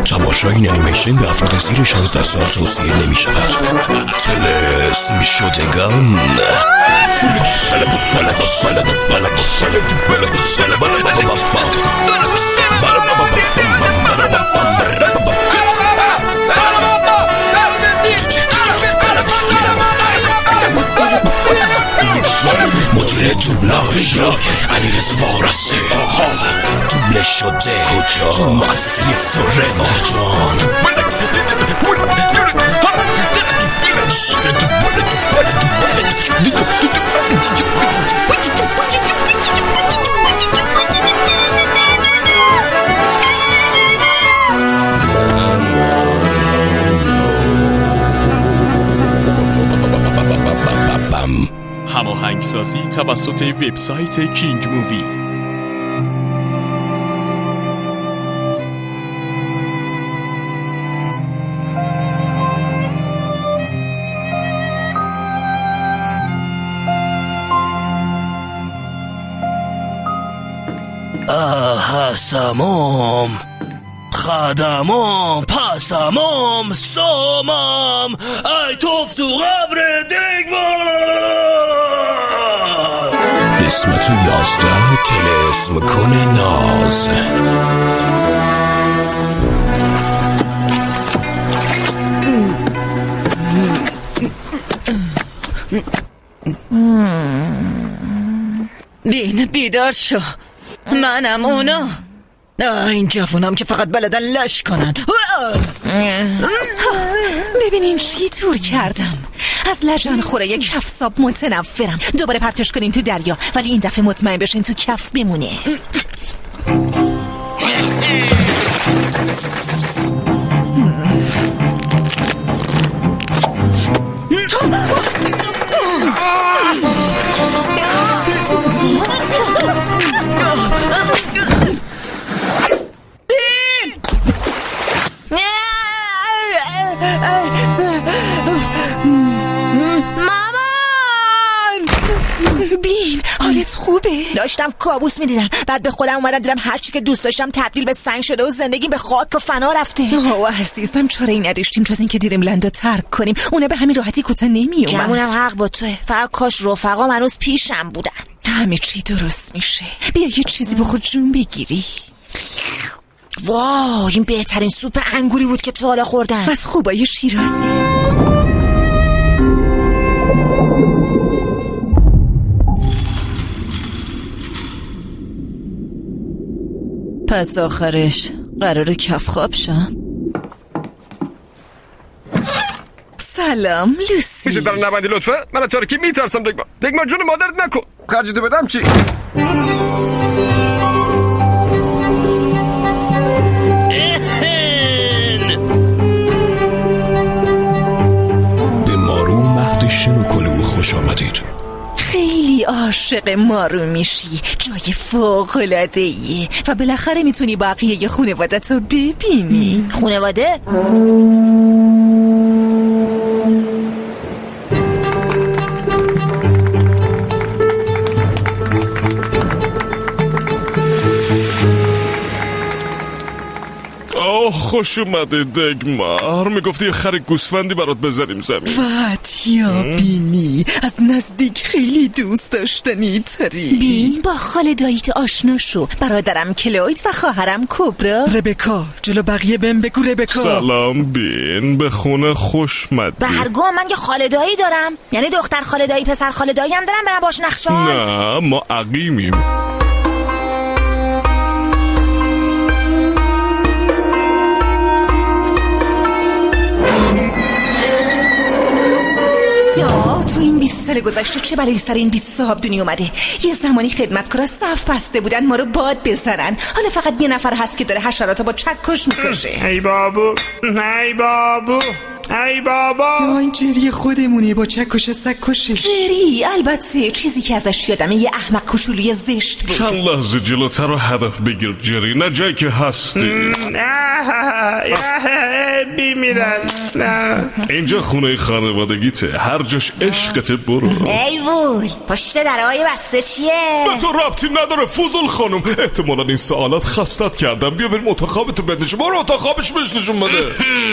تماشای این انیمیشن به افراد زیر 16 سال توصیه نمی شود. طلسم شدگان. مدیر دوبلاژ علیرضا وارسته دوبله شده کجا تو مؤسسه سرن جان هماهنگسازی توسط وبسایت کینگ مووی. حسمام خدمام پسمام سامم ای توف تو قبر دگمان قسمت 11 طلسم کنه ناز. بین بیدار شو، منم اونا. این جوونام که فقط بلدن لش کنن. ببینین چی تور کردم. از لجن خوره کفساب متنفرم. دوباره پرتش کنین تو دریا، ولی این دفعه مطمئن بشین تو کف بمونه. داشتم کابوس میدیدم، بعد به خودم اومدم دیدم هرچی که دوست داشتم تبدیل به سنگ شده و زندگی به خاک و فنا رفته. عزیزم چرایی نداشتیم جز این که دیریم لندو ترک کنیم. اونا به همین راحتی کوتاه نمیومد. گمونم حق با توه، فقط کاش رفقام هنوز پیشم بودن. همه چی درست میشه. بیا یه چیزی بخور جون بگیری. واو، این بهترین سوپ انگوری بود که تا حالا خوردم. از خوبای شیرازی. پس آخرش قراره کف خواب شم. سلام لوسی. میشه در نبندی لطفه؟ من از تاریکی میترسم. دگما جون مادرت نکن. خرجیتو بدم چی؟ به مارو مهد شنوکلو خوش آمدید. خیلی عاشق مارو میشی، جای فوق‌العاده‌ایه و بالاخره میتونی بقیه خانواده‌تو ببینی. خانواده؟ خوش اومده دگمار. میگفتی خر گوسفندی برات بذاریم زمین. واتیا بینی از نزدیک خیلی دوست داشتنی تری. بین با خاله داییت آشنا شو. برادرم کلوید و خواهرم کبرا. ربکا جلو بقیه بهم بگو ربکا. سلام بین، به خونه خوش مدی. برگام من که خاله دایی دارم، یعنی دختر خاله دایی پسر خاله دایی هم دارم برم باش نخشان. نه ما عقیمیم. تو این 20 سال گذشته چه بلایی سر این 20 صاحب دنیا اومده. یه زمانی خدمتکارا صف بسته بودن ما رو باد بزنن، حالا فقط یه نفر هست که داره حشراتو با چکش میکشه. ای بابو، ای بابو. ای بابا. این جری خودمونه با چکش سگکشش. جری البته چیزی که ازش یادمه یه احمق کوچولوی زشت بود. چند لحظه جلوتر رو هدف بگیر جری، نه جایی که هستی. بیمیرن. اینجا خونه خانوادگیته، هر جاش عشقت برو. ای وای پشت درهای بسته چیه؟ به تو ربطی نداره فوزل خانم، احتمالا این سوالات خستت کردم. بیا بریم اتاق خوابتو بنشون. برو اتاق خوابش بنشون بده.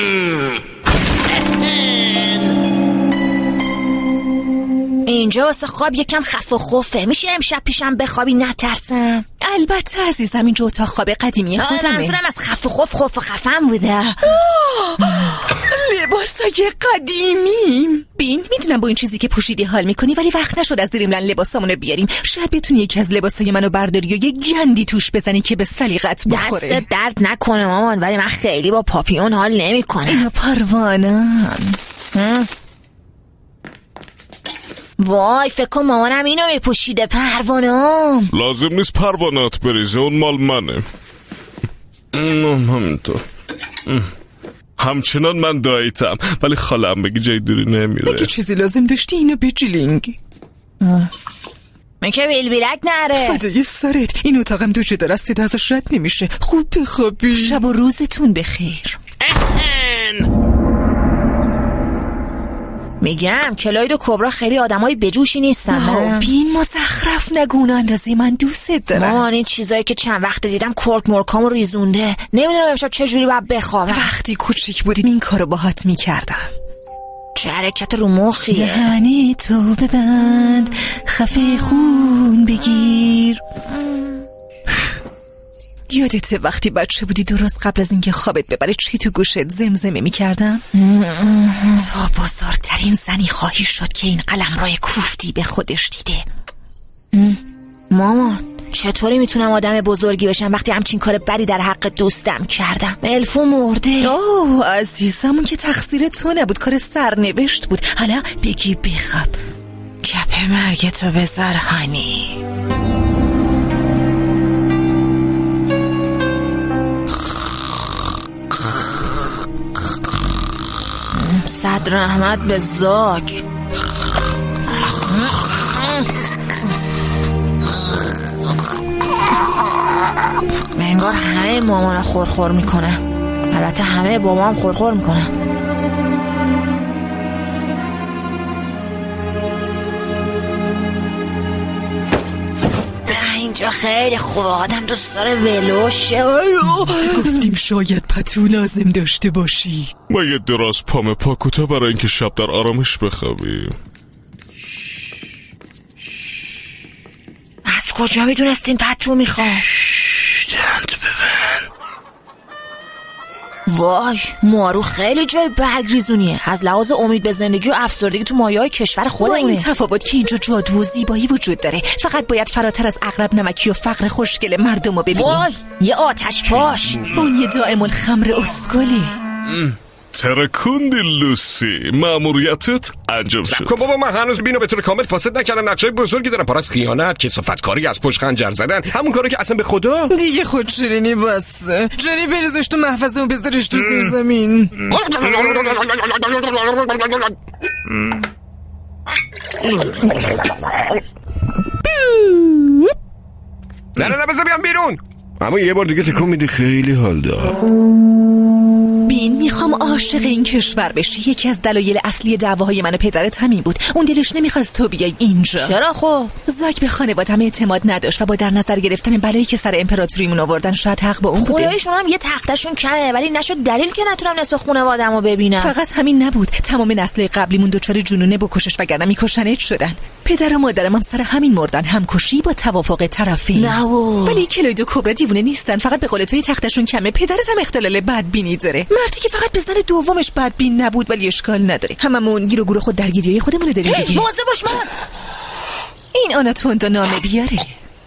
اینجا واسه خواب یکم خف و خوفه. میشه امشب پیشم بخوابی نترسم؟ البته عزیزم اینجا اتاق خواب قدیمی خودمه. منظورم از خف و خوف خوف و خفم بوده. لباسای قدیمی. بین میدونم با این چیزی که پوشیدی حال میکنی، ولی وقت نشد از دریملن لباسامونو بیاریم. شاید بتونی یکی از لباسای منو برداری و یه گندی توش بزنی که به سلیقت بخوره. دست درد نکنه مامان، ولی من خیلی با پاپیون حال نمیکنم. اینا پروانه‌ان. وای فکر کن مامانم اینو میپوشیده. پروانه‌ام لازم نیست پروانه‌ات بریزه، اون مال منه. همینطور. همچنان من داییتم، ولی خالم بگی جای دوری نمیره. اگه چیزی لازم داشتی اینو بجلینگ. من که بیلبیلک نره. فدای سرت، این اتاقم دو جدا است، صدا ازش رد نمیشه. خوب بخوابی. شب و روزتون بخیر. میگم کلاید و کبرا خیلی آدمای بجوشی نیستن. بین مزخرف نگو، اون اندازی من دوست دارم. مامان این چیزایی که چند وقت دیدم کرک مرکامو ریزونده. نمیدونم امشب چجوری باید بخوابم. وقتی کوچیک بودیم این کارو باهات میکردم. چه حرکت رو مخیه. دهنی تو ببند، خفه خون بگیر. یادته وقتی بچه بودی درست قبل از اینکه خوابت ببره چی تو گوشت زمزمه میکردم؟ تو بزرگترین زنی خواهی شد که این قلمرو کوفتی به خودش دیده. مامان چطوری میتونم آدم بزرگی بشم وقتی همچین کار بدی در حق دوستم کردم؟ الفو مرده. اوه عزیزم، اون که تقصیر تو نبود، کار سرنوشت بود. حالا بگی بخواب. کپ مرگتو بذار هانی. صد رحمت به زاگ. انگار همه مامان خورخور میکنه. البته همه بابا هم خورخور میکنه. اینجا خیلی خوبه، آدم دوست داره ولوشه. گفتیم شاید پتو لازم داشته باشی. ما یه دراز پام پاکوتا برای اینکه شب در آرامش بخوابی. از کجا میدونستین پتو میخوام؟ دند ببن. وای مارو خیلی جای برگریزونیه. از لحاظ امید به زندگی و افسردگی تو مایه‌های کشور خودمونه. با این تفاوت که اینجا جادو و زیبایی وجود داره، فقط باید فراتر از عقرب نمکی و فقر خوشگل مردم رو ببینی. وای یه آتش پاش. اون یه دائم الخمر اسکلی. ترکوندی لوسی، ماموریتت انجام شد. خب بابا من هنوز بینو به طور کامل فاسد نکردم. نقشای بزرگی دارم، پر از خیانت، کثافتکاری، از پشت خنجر زدن، همون کارو که اصلا به خدا. دیگه خود شیرینی بسه. جری بریزش تو محفظه و بذارش تو زیر زمین. نه بذار بیام بیرون. اما یه بار دیگه تکون میدی، خیلی حال دار. بین میخوام عاشق این کشور بشی. یکی از دلایل اصلی دعواهای من و پدرت همین بود. اون دلش نمیخواست تو بیای اینجا. چرا خب؟ زاک به خانواده‌ام اعتماد نداشت و با در نظر گرفتن بلایی که سر امپراتوریمون آوردن شاید حق با اون بوده. خدایشون هم یه تختشون کمه، ولی نشد دلیل که نتونم نصف خانواده‌مو ببینم. فقط همین نبود، تمام نسل‌های قبلیمون دچار جنونه بکشش وگرنه میکشنت شدن. پدر و مادرم هم سر همین مردن، همکشی با توافق طرفین. نه ولی کلاید و کبرا دیوونه نیستن، فقط به قول توی تختشون کمه. پدرت هم اختلال بدبینی داره. مردی که فقط به زن دومش بدبین نبود، ولی اشکال نداره. هممون گیر و گور خود درگیریای خودمون داریم دیگه. مواظب باش مامان. این آناتوندا نامه بیاره.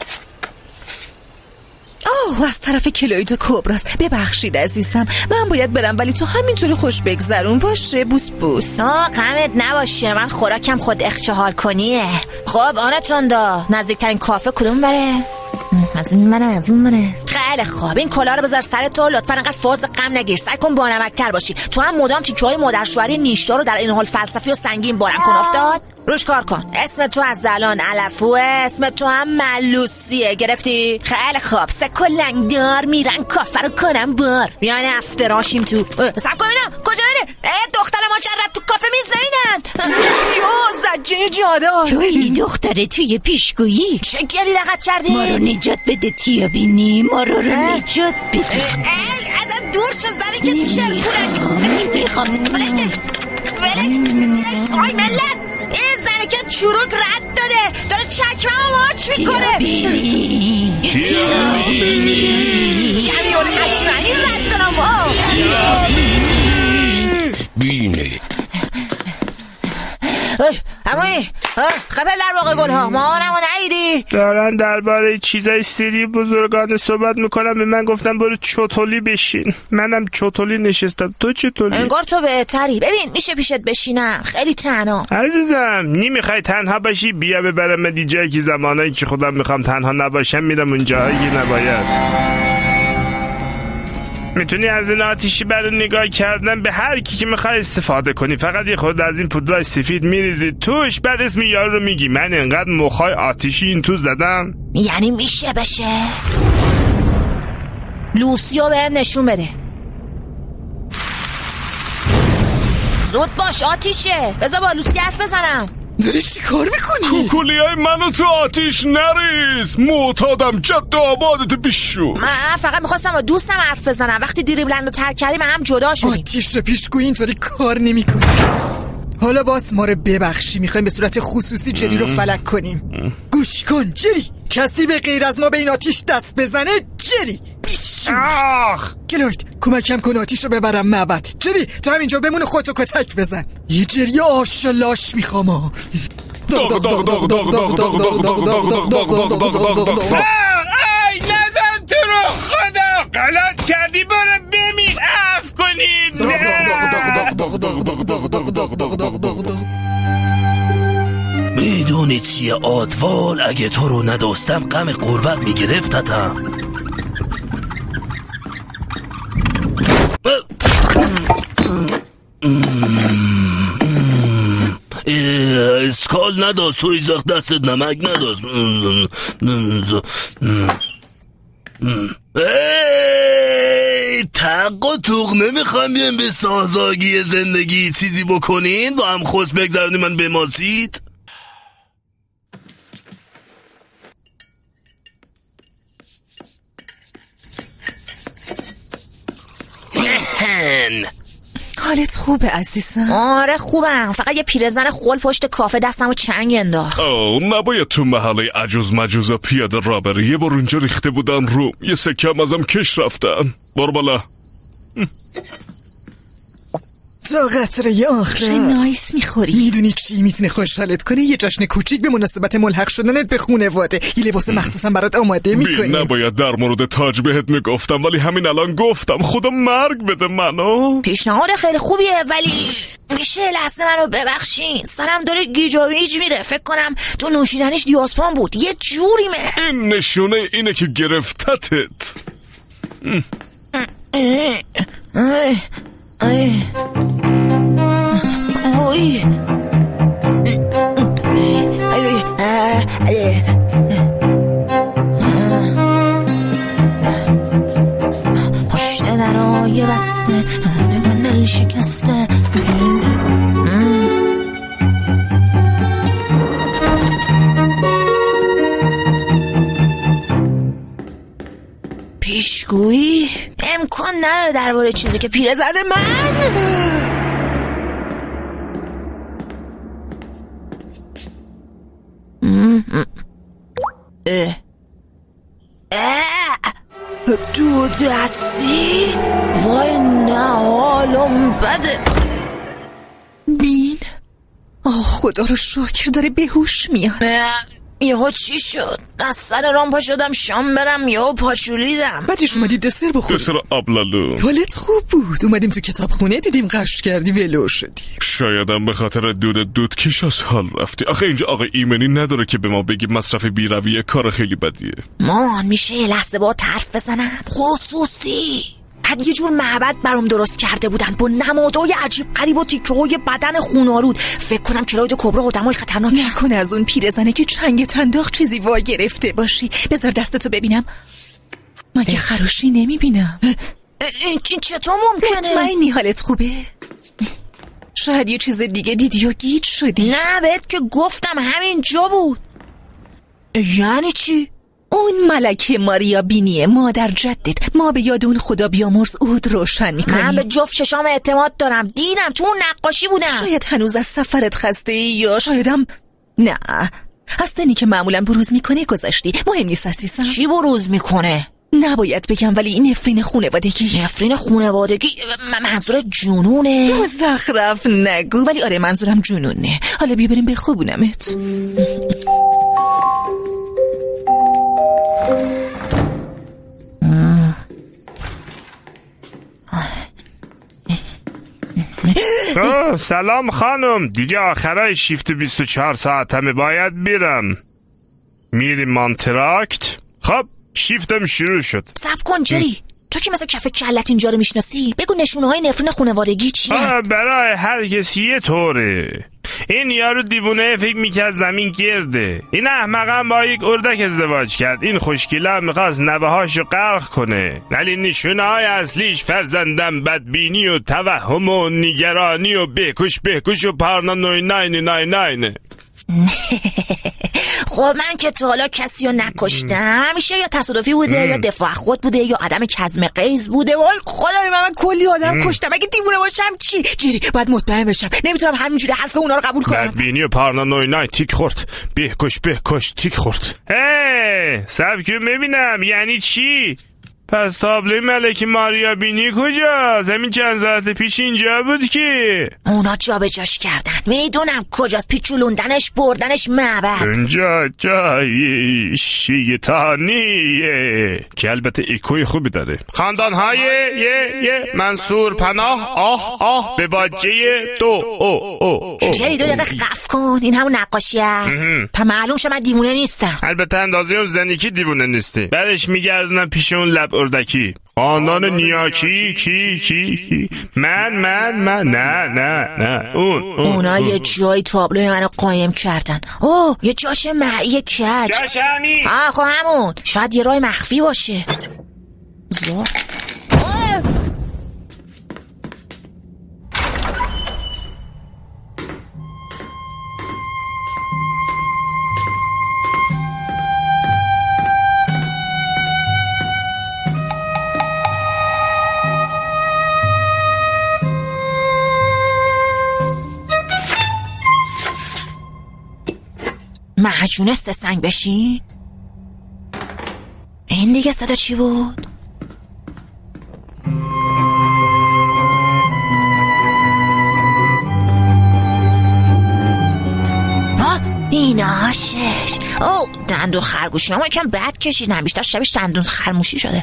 از طرف کلاید و کبراست. ببخشید عزیزم، من باید برم، ولی تو همینطوری خوش بگذرون باشه. بوس بوس. غمت نباشه، من خوراکم خود اخچهار کنیه. خب آناتوندا نزدیکترین کافه کدوم بره؟ از این منه. خیلی خوب، این کلاه رو بذار سر تو. لطفا انقدر فاز غم نگیر، سعی کن بانمک‌تر باشی. تو هم مدام تیکه‌های مادر شوهری نیشتا رو در این حال فلسفی و سنگین بارم کن. افتاد روش کار کن. اسم تو از زلان علفوه، اسم تو هم ملوسیه. گرفتی؟ خیلی خوب. سکو لنگدار میرن کافه رو کنم بار. بیان افتراشیم تو. سب کن ببینم کجا داری؟ دختر مجرد تو کافه میز نمیدن. یا زجه جادا. تو این دختره توی پیشگویی چه گلی لغت کردی؟ ما رو نجات بده تیا بینی، ما رو نجات بده. ای ازم دور شو زنی که چرکونک. میخوام ولش آی ملت، این زنی که چروک رد داده، داره چکمه هم ماچ میکنه. جمیعون حجمه رد دارم. بینی همونی خبر در واقع گل ها مامانمو نهیدی؟ دارن درباره چیزای سری بزرگان صحبت میکنم. به من گفتم برو چوتولی بشین، منم چوتولی نشستم. تو چطوری؟ انگار تو بهتری. ببین میشه پیشت بشینم؟ خیلی تنها. عزیزم نمیخوای تنها باشی؟ بیا ببرم من دیجایی که زمانایی که خودم میخوام تنها نباشم میرم اون جایی که نباید. میتونی از این آتیشی برای نگاه کردن به هر کی که میخوای استفاده کنی. فقط یه خود از این پودرای سفید میریزی توش، بعد اسم یارو رو میگی. من انقدر مخای آتیشی این تو زدم. یعنی میشه بشه؟ لوسیو بهم نشون بده. زود باش آتیشه. بذار با لوسی حرف بزنم. داری چی کار میکنی؟ کوکولیای منو تو آتیش نریز. معتادم جد آبادت بیشو. من فقط میخواستم با دوستم حرف بزنم. وقتی دریبلند رو ترک کردیم هم جدا شدیم. آتیش پیشگویی اینطوری کار نمیکنه. حالا باز ما رو ببخشی، میخوایم به صورت خصوصی جری رو فلک کنیم. گوش کن جری، کسی به غیر از ما به این آتیش دست بزنه جری آخ کلوید کمکم کن آتیش رو ببرم معبد. جری تو همینجا بمون خودتو کتک بزن. یه جری آش و لاش میخوام. ای نزن تو رو خدا، غلط کردی. برو بمیر، عفو کنید. میدونی چیه آدوال؟ اگه تو رو نداشتم غم قربت میگرفتتم. اسکال نداشت تو ایزاق دستت نمک نداشت. تق و توق نمیخوام بیم به سازاگی زندگی چیزی بکنین و هم خوش بگذارنی من بماسید. حالت خوبه عزیزم؟ آره خوبم، فقط یه پیرزن خول پشت کافه دستمو چنگ انداخت. نباید تو محله عجوز مجوزا پیاده را بری. یه بار اونجا ریخته بودن رو، یه سکم ازم کش رفتن. بار بالا. تا قطره آخر چه نایس میخوری. میدونی چی میتونه خوشحالت کنه؟ یه جشن کوچیک به مناسبت ملحق شدنت به خانواده. یه لباس مخصوصا برات آماده میکنی. نباید در مورد تاج بهت میگفتم، ولی همین الان گفتم. خدا مرگ بده منو. پیشنهاد خیلی خوبیه، ولی میشه لحظه منو ببخشین؟ سرم داره گیجاویج میره. فکر کنم تو نوشیدنش دیاسپان بود. یه جوریمه. این نشونه اینه که گرفتتت. اوی پشت درای بسته دل شکسته. پیشگویی امکان نداره درباره چیزی که پیره زده من. دو دستی؟ وای نه حالم بده. بین خدا رو شکر داره به هوش میاد. یهو چی شد؟ از سر رام پا شدم شام برم یهو پاچولیدم. بعدش اومدی دسر بخوری. دسر آبلالو. حالت خوب بود. اومدیم تو کتابخونه دیدیم قش کردی ولو شدی. شایدم به خاطر دودکش از حال رفتی. آخه اینجا آقا ایمنی نداره که به ما بگی مصرف بیرویه کار خیلی بدیه. مامان میشه یه لحظه با حرف بزنم؟ خصوصی بعد یه جور معبد برام درست کرده بودن با نمادهای عجیب غریب و تیکه‌های بدن خون‌آلود. فکر کنم کلاید کبرا آدمای خطرناک. نکنه از اون پیرزنه که چنگ تنداخ چیزی وا گرفته باشی. بذار دستتو ببینم. مگه خروشی نمیبینم؟ این چطور ممکنه؟ مطمئنی حالت خوبه؟ شاید یه چیز دیگه دیدی و گیج شدی. نه بهت که گفتم همین جا بود. یعنی چی؟ اون ملکه ماریا بینیه مادر جدت. ما به یاد اون خدا بیامرز عود روشن میکنیم. من به جفت چشام اعتماد دارم. دیدم تو اون نقاشی بودم. شاید هنوز از سفرت خسته ای یا شایدم نه از سنی که معمولا بروز میکنه گذاشتی. مهم نیست عزیزم. چی بروز میکنه؟ نباید بگم ولی این نفرین خونوادگی. نفرین خونوادگی؟ منظور جنونه؟ مزخرف نگو. ولی آره منظورم جنونه. حالا بیا بریم بخوابونمت. سلام خانم. دیگه آخرای شیفت 24 ساعتمه باید بیرم. میریم مانتراکت. خب شیفتم شروع شد. صبر کن جری. تو که مثل کف کلت اینجا رو میشناسی. بگو نشونه های نفرین خانوادگی چیه؟ برای هر کسی یه طوره. این یارو دیوونه فکر میکرد زمین گرده. این احمقم با یک اردک ازدواج کرد. این خوشگله هم میخواست نوهاشو غرق کنه. ولی نشونه های اصلیش فرزندم بدبینی و توهم و نگرانی و بهکش و پارانوی ناینه. خب من که تا حالا کسی رو نکشتم. همیشه یا تصادفی بوده یا دفاع خود بوده یا آدم کظم غیظ بوده. وای خدای من کلی آدم کشتم. اگه دیوونه باشم چی؟ جری باید مطمئن بشم. نمیتونم همینجوری حرف اونا رو قبول کنم. بدبینی و پارانوی تیک خورد. بهکش تیک خورد. صبر کن ببینم یعنی چی؟ پس تابلوی ملکه ماریا بینی کجاست؟ همین چند ساعت پیش اینجا بود که اونا جابجاش کردن. میدونم کجاست. پیچولوندنش بردنش معبد. اونجا جای شیطانیه که البته ایکوی خوبی داره. خاندانهای یه منصور پناه آه به باجه دو جری 2 دقیقه قف کن. این همون نقاشی است. تا معلوم شه من دیوونه نیستم. البته اندازه اون زنی که دیوونه نیستی. بعدش میگردونم پیش اون لب اردکی. خاندان نیاکی کی من نه اونا یه جای تابلوی منو قایم کردن. یه جاش یه کج. جاش همین. خب همون. شاید یه راه مخفی باشه. معجونه 3 سنگ بشین. این دیگه صدا چی بود؟ اینا 6. دندون خرگوشی هم یکم بد کشیدن. بیشتر شبیه دندون خرموشی شده.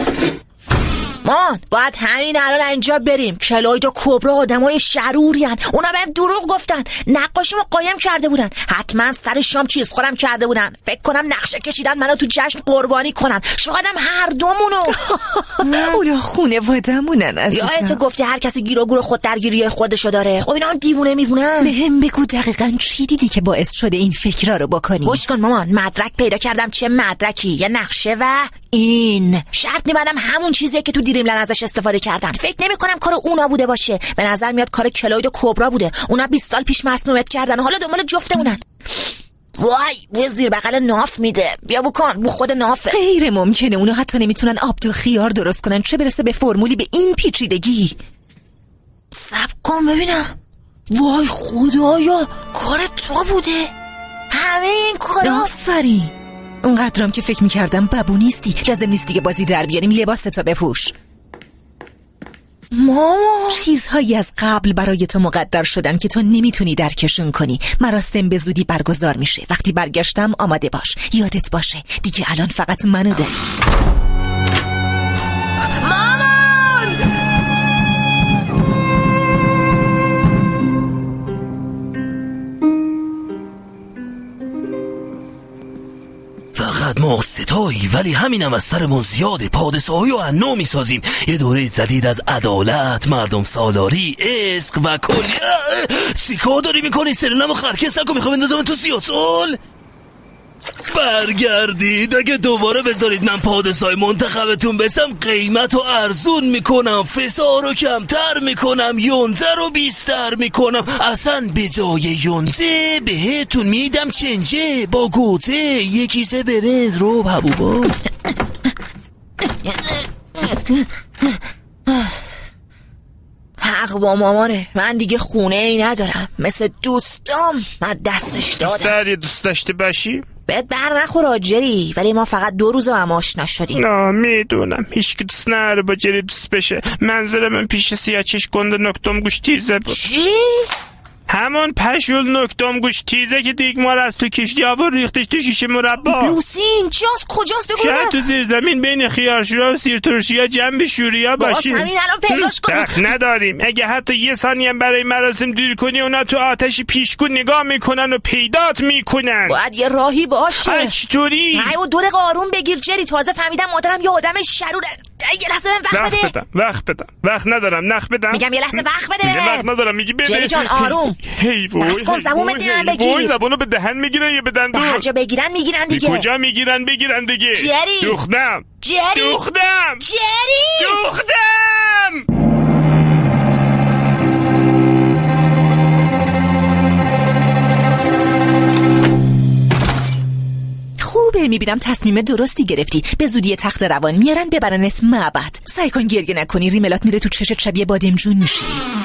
باید همین الان اینجا بریم. کلاید و کبرا آدمای شرورین. اونا بهم دروغ گفتن. نقاشیمو قایم کرده بودن. حتما سر شام چیز خورم کرده بودن. فکر کنم نقشه کشیدن منو تو جشن قربانی کنن. شایدم هر دومونو. اونا خونواده‌مونن عزیزم. یا تو گفتی هر کسی گیر و گور خود درگیری خودشو داره. خب اینا دیوونه میوونن. بهم بگو دقیقاً چی دیدی که باعث شده این فکرا رو بکنی؟ گوش کن مامان. مدرک پیدا کردم. چه مدرکی؟ یه نقشه و این شرط میبندم همون چیزیه که تو دریملند ازش استفاده کردن. فکر نمی‌کنم کار اونا بوده باشه. به نظر میاد کار کلاید و کبرا بوده. اونا 20 سال پیش مسمومیت کردن. حالا دنبال جفتمونن. وای زیر بغل ناف میده. بیا بکن. بو خود نافه. غیر ممکنه. اونا حتی نمیتونن آب و خیار درست کنن، چه برسه به فرمولی به این پیچیدگی. صبر کن ببینم. وای خدایا کار تو بوده. همه این کارا. آفرین. اونقدرم که فکر میکردم ببو نیستی. لازم نیست دیگه بازی در بیاریم. لباستو بپوش. مامان، چیزهایی از قبل برای تو مقدر شدن که تو نمیتونی درکشون کنی. مراسم به زودی برگزار میشه. وقتی برگشتم آماده باش. یادت باشه دیگه الان فقط منو داری. مامان! فقط ما ستایی، ولی همینم از سرمون زیاده. پادشاهی و عنو میسازیم. یه دوره جدید از عدالت، مردم سالاری، عشق و کل. چی کار داری میکنی؟ سرنمو خرکس نکن، میخوام اندازم تو سیاسال. برگردید اگه دوباره بذارید من پادشاه منتخبتون بشم، قیمت رو ارزون میکنم، فسار رو کمتر میکنم، یونزه رو بیشتر میکنم. اصلا به جای یونزه بهتون میدم چنجه با گوته، یه کیسه برنج رو حبوبا. حق با مامانه. من دیگه خونه ای ندارم، مثل دوستام من دستش دادم. دوست داشته باشی؟ بهت بر نخور جری، ولی ما فقط 2 روز هم آشنا شدیم. نه میدونم هیچ که دوست نداره با جری دوست بشه. منظورم من پیش سیاه چش گنده نکتم گوش تیزه بود. چی؟ همون پشول نکتم گوش تیزه که دیگمار از تو کشتی آور ریختش تو شیشه مربا. لوسی اینجاست؟ کجاست؟ بگو. شاید تو زیر زمین بین خیارشورا و سیرترشیا جنب شوریا باشی. باز همین الان پیداش کنیم. وقت نداریم. اگه حتی یه ثانیه برای مراسم دیر کنی اونا تو آتش پیشگون نگاه میکنن و پیدات میکنن. باید یه راهی باشه. چطوری؟ و 2 دقیقه آروم بگیر جری. تازه فهمیدم مادرم یه آدم شروره. یه لحظه من وقت بده. وقت ندارم. نخ بدم. میگم یه لحظه وقت بده. میگم وقت ندارم. میگی بده. جری جان آروم. هی وای زبون به دهن بگیر. زبونو به دهن میگیرن یا به دندون؟ هر جا بگیرن میگیرن دیگه. کجا میگیرن بگیرن دیگه. جری دختم. جری خوبه، میبینم تصمیم درستی گرفتی. به زودی تخت روان میارن ببرنت معبد. سعی کن گریه نکنی، ریملات میره تو چشت شبیه بادمجون میشی.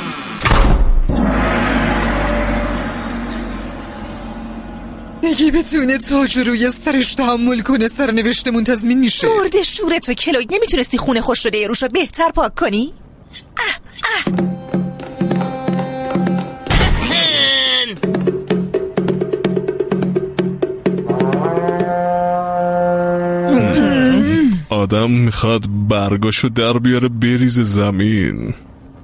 اگه بتونه تاج روی سرش تحمل کنه سرنوشتمون تضمین میشه. مرد شورتو کلوید، نمیتونستی خونه خوش شده روشو بهتر پاک کنی؟ آدم میخواد برگاشو در بیاره بریز زمین.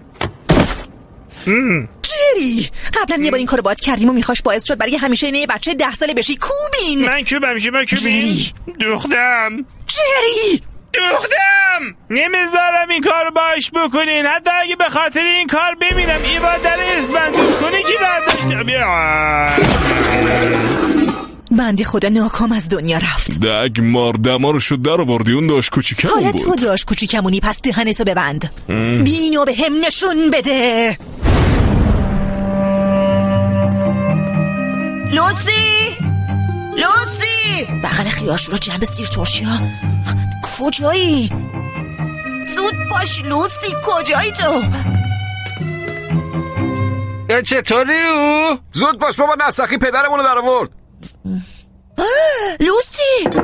جری قبلا یه بار این کارو باید کردیم و میخواش باعث شد برای همیشه اینه یه بچه 10 ساله بشی. کوبین من کوبین دختم. جری دختم نمیذارم این کار باش بکنین. حتی اگه به خاطر این کار بمیرم ایواد در اسفند کنی که برداشت. بنده خدا ناکام از دنیا رفت. دگ ماردمارشو در آوردی. اون داشت کوچیکمون بود. حالا تو داشت کوچیکمونی، پس دهنتو ببند. بینو به هم نشون بده. لوسی بغل خیارشورا جنب سیرترشیا. کجایی؟ زود باش لوسی، کجایی تو؟ چطوری او؟ زود باش بابا، نسخی پدرمونو در آورد. لوسی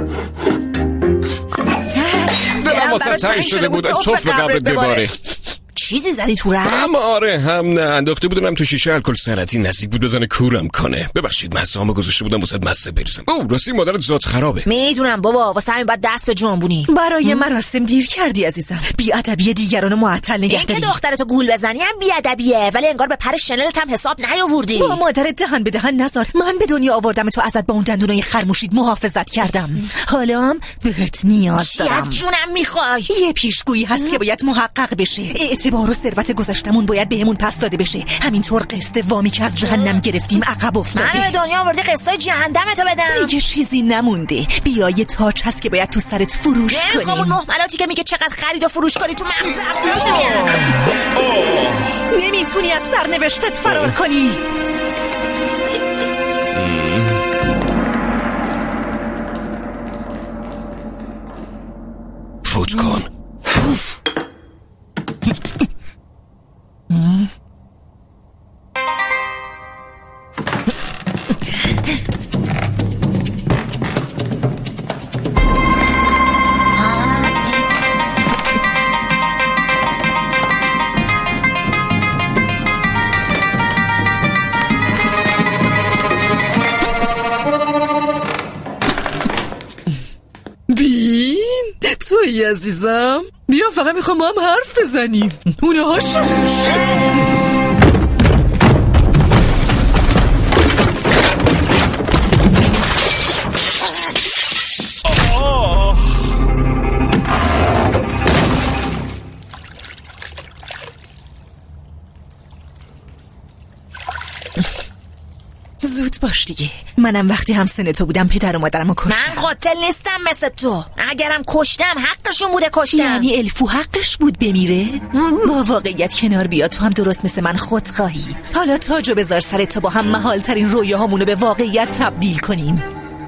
دلم واسه تنگ شده بود توف به قبرت بباره. چیزی زدی تو رنگ؟ آره هم نه انداخته بودم تو شیشه الکل سنتی، نزدیک بود بزنه کورم کنه. ببخشید مزه‌امو گذاشته بودم واسه مزه بریزم. او راستی مادرت ذات خرابه. میدونم بابا، واسه همین باید دست به جنبونی. برای مراسم دیر کردی عزیزم. بی‌ادبی دیگرانو معطل نگه داری. این که دخترتو گول بزنی هم بی‌ادبیه، ولی انگار به پر شنلت هم حساب نیاوردی. با مادرت دهن به دهن نذار. من به دنیا آوردم تو ازت با اون دندونای خرموشید محافظت کردم. حالا هم بهت نیاز دارم. چی از جونم میخوای؟ یه پیشگویی هست که باید محقق بشه. اعتبار و ثروت گذشتمون باید بهمون پس داده بشه. همینطور قسط وامی که از جهنم گرفتیم عقب افتاده. من به دنیا آوردی قسطای جهنمتو بدم. دیگه چیزی نمونده. بیا یه تاج هست که باید تو سرت فروش کنیم. همون محملاتی که میگه چقدر خرید و فروش کنی تو مغز نمیشه میارم. نمیتونی از سرنوشتت فرار کنی. فوت کن. بین توی عزیزم، بیا فقط میخوام با هم حرف بزنیم. اونها زود باش دیگه. منم وقتی همسن تو بودم پدر و مادرمو کشتم. من قاتل نیستم مثل تو. اگرم کشتم حقشون بوده کشتم. یعنی الفو حقش بود بمیره؟ با واقعیت کنار بیا. تو هم درست مثل من خودخواهی. حالا تاجو بذار سر تا با هم محال ترین رویاهامونو به واقعیت تبدیل کنیم.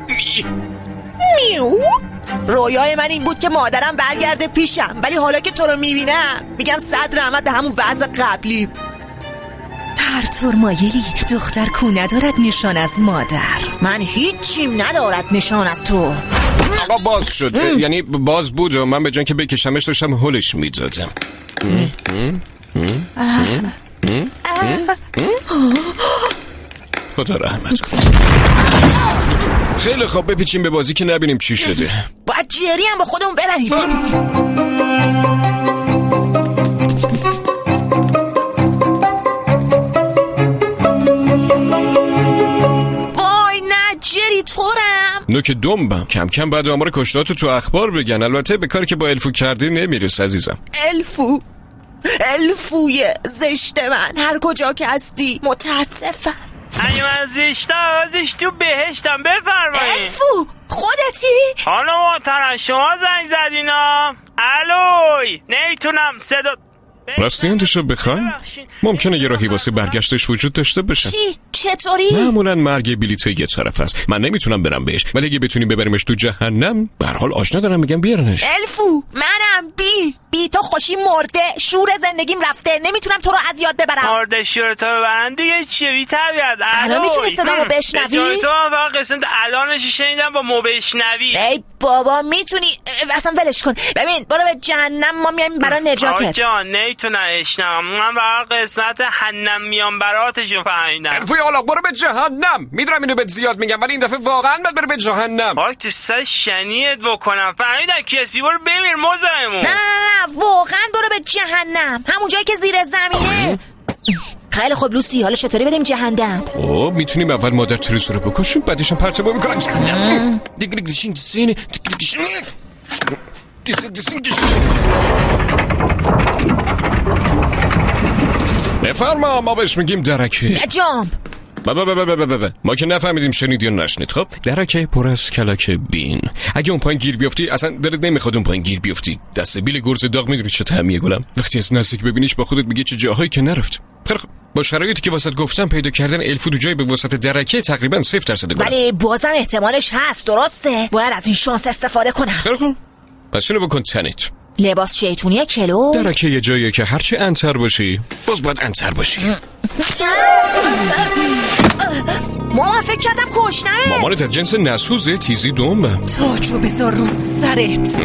رویای من این بود که مادرم برگرده پیشم، ولی حالا که تو رو میبینم میگم صد رحمت به همون وضع قبلی. ترتور مایلی، دختر کو ندارد نشان از مادر. من هیچیم ندارد نشان از تو. آقا باز شد. یعنی باز بود و من به جان که بکشمش داشتم هلش میدادم. خدا رحمت کنه. خیلی خوب بپیچیم به بازی که نبینیم چی شده. باید جری هم با خودمون ببریم. وای نه جری تورم. نوک دنبم. کم کم بعد آمار کشتاتو تو اخبار بگن. البته به کاری که با الفو کردی نمیرس عزیزم. الفوی زشت من، هر کجا که هستی متاسفم. اگه من زشت تو بهشتم. بفرمایید. الفو خودتی؟ خانم محترم شما زنگ زدینا؟ الوی نمیتونم صدا. راستی این دوشو بخواین؟ ممکنه یه راهی واسه برگشتش وجود داشته باشه. چی؟ چطوری؟ معمولا مرگ بلیط یه طرف است. من نمیتونم برم بهش، ولی اگه بتونیم ببریمش تو جهنم، به هر حال آشنا دارم میگم بیارنش. الفو منم بی تو خوشی مرده، شور زندگیم رفته، نمیتونم تو رو از یاد ببرم. مرده شور تو ببرن دیگه چیه بی طبیعت؟ الان میتونی صدامو بشنوی؟ به جای تو من فقط قسمت الانش شنیدم با مو بشنوی. ای بابا میتونی اصلا ولش کن. ببین برو به جهنم، ما میایم برای نجاتت. آجان نمیتونم اشنم، من فقط قسمت حنم میام براتشون فهمیدم. الفوی حالا برو به جهنم. میدونم اینو بهت زیاد میگم، ولی این دفعه واقعا باید بره به جهنم. باید تو سر شنیت بکنم. فهمیدم کسی برو بمیر مزاحمون. نه واقعا برو به جهنم، همون جایی که زیر زمینه. خیلی خوب لوسی، حالا چطوری بریم جهنم؟ خب میتونیم اول مادر تریزا رو بکشیم، بعدش هم پرتبو میکنن جهنم. بفرما. ما بهش میگیم درکه. جامپ. ما که نفهمیدیم شنیدی یا نشنید. خب درکه پر از کلاک بین. اگه اون پایین گیر بیافتی اصلا دلت نمیخواد اون پایین گیر بیافتی. دست بیل گرز داغ میدونی چه طعمیه گلم. وقتی از نزدیک ببینیش با خودت میگه چه جاهایی که نرفت. خیلی خب با شرایطی که واسط گفتم پیدا کردن الفو تو جای به واسط درکه تقریبا 0% گلم. ولی بازم احتمالش هست. درسته باید از این شانس استفاده کنم. خیلی خب پس اینو بکن تنت. لباس شیطونی کلو. درکه یه جاییه که هرچی انتر باشی باز باید انتر باشی. مامان فکر کردم کشنمه. مامانت از جنس نسوزه تیزی دنبم. تاجو بذار رو سرت.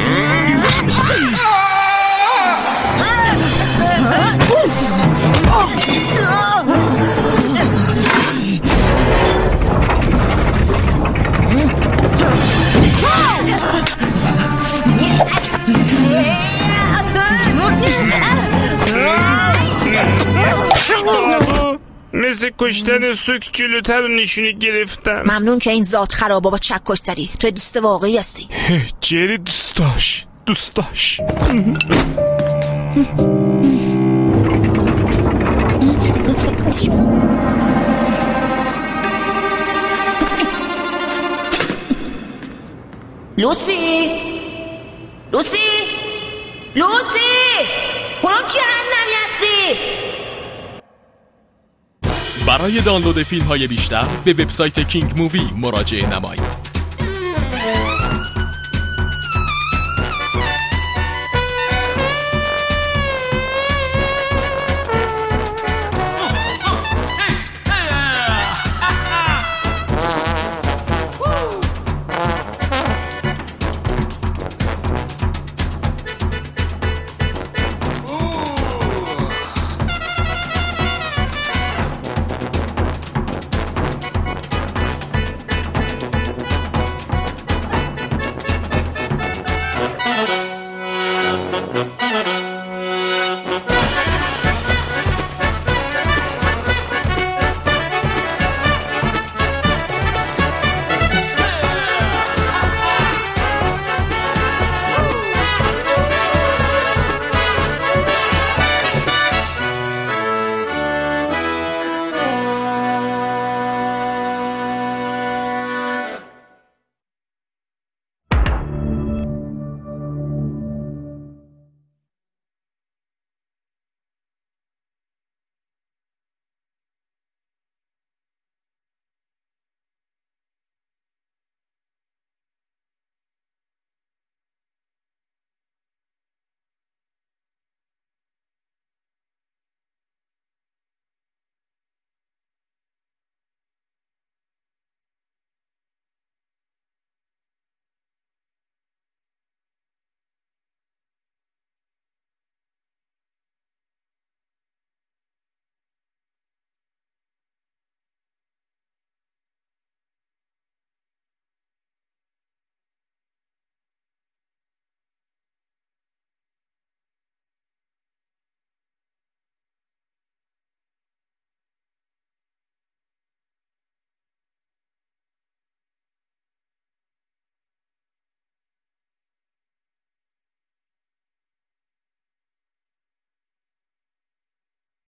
مثل کشتن سوک جلوتر رو نشونی گرفتم. ممنون که این ذات خرابا با چک کشتری. تو دوست واقعی هستی. جری دوستاش لوسی کدوم جهنمی هستی؟ برای دانلود فیلم‌های بیشتر به وبسایت کینگ مووی مراجعه نمایید.